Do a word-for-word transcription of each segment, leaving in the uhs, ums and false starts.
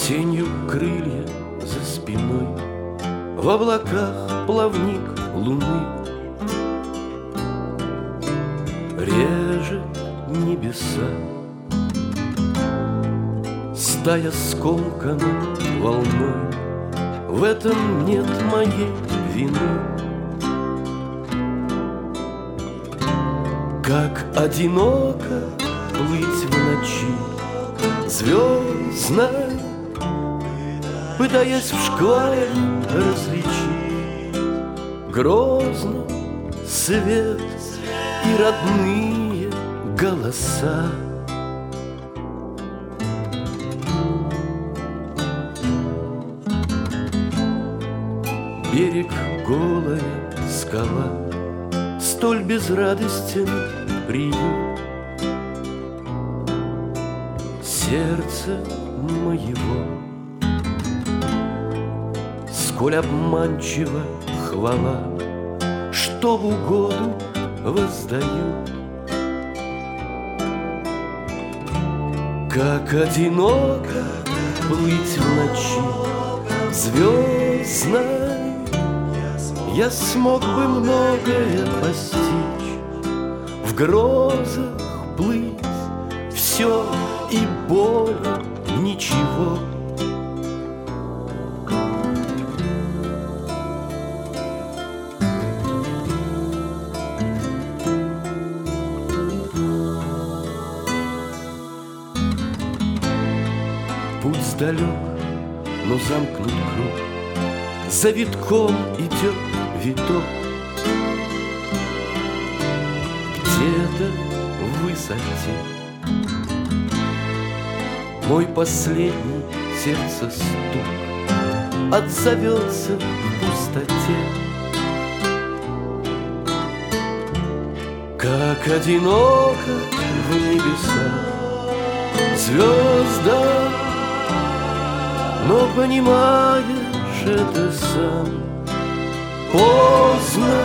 Тенью крылья за спиной, в облаках плавник луны режет небеса. Стая скомкана волной, в этом нет моей вины. Как одиноко плыть в ночи звездной, пытаясь в шквале различить грозно свет и родные голоса. Берег голая скала, столь безрадостен приют. Сердце моего, сколь обманчива хвала, что в угоду воздаю. Как одиноко плыть в ночи звездной, я смог бы многое постичь, в грозах плыть все и более ничего. Путь далек, но замкнут круг, за витком идет виток. Где-то в высоте мой последний сердце стук отзовется в пустоте. Как одиноко в небесах звезда, но понимаешь это сам поздно.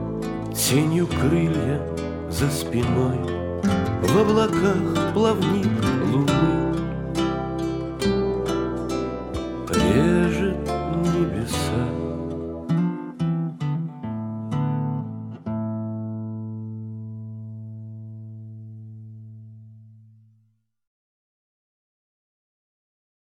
Тенью крылья за спиной, в облаках плавник